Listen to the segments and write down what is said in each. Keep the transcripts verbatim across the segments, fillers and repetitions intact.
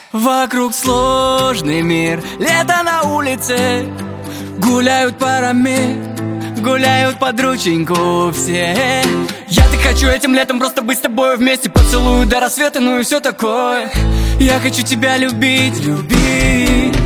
Вокруг сложный мир, лето на улице, гуляют парами, гуляют под рученьку все. Я так хочу этим летом просто быть с тобой вместе, поцелую до рассвета, ну и все такое. Я хочу тебя любить, любить,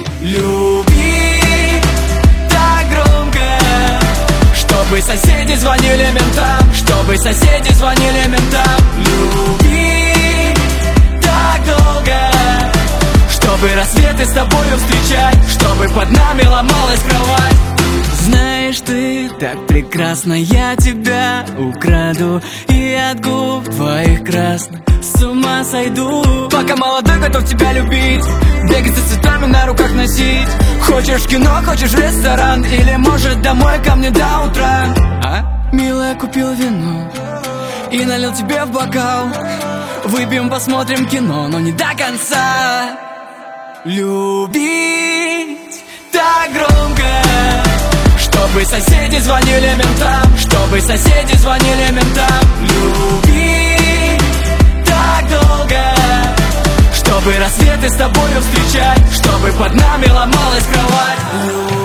любить так громко, чтобы соседи звонили ментам, чтобы соседи звонили ментам. Любить так долго, чтобы рассветы с тобою встречать, чтобы под нами ломалась кровать. Знаешь, ты так прекрасна, я тебя украду, и от губ твоих красных с ума сойду. Пока молодой, готов тебя любить, бегать за цветами, на руках носить. Хочешь в кино, хочешь в ресторан, или может домой ко мне до утра. А? Милая, купил вино и налил тебе в бокал. Выпьем, посмотрим кино, но не до конца. Любить так громко, чтобы соседи звонили ментам, чтобы соседи звонили ментам. Любить так долго, чтобы рассветы с тобою встречать, чтобы под нами ломалась кровать.